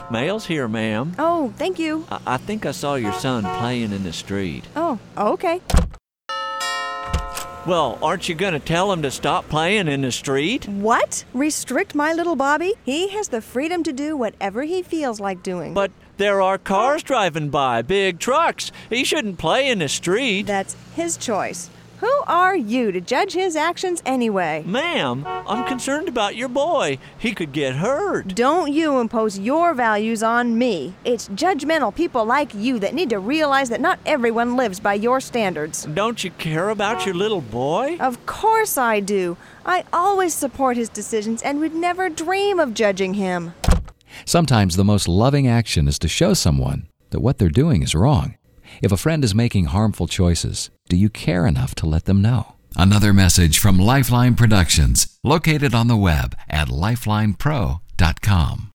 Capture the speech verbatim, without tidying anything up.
Mail's here, ma'am. Oh, thank you. I, I think I saw your son playing in the street. Oh, okay. Well, aren't you going to tell him to stop playing in the street? What? Restrict my little Bobby? He has the freedom to do whatever he feels like doing. But there are cars driving by, big trucks. He shouldn't play in the street. That's his choice. Who are you to judge his actions anyway? Ma'am, I'm concerned about your boy. He could get hurt. Don't you impose your values on me. It's judgmental people like you that need to realize that not everyone lives by your standards. Don't you care about your little boy? Of course I do. I always support his decisions and would never dream of judging him. Sometimes the most loving action is to show someone that what they're doing is wrong. If a friend is making harmful choices, do you care enough to let them know? Another message from Lifeline Productions, located on the web at lifeline pro dot com.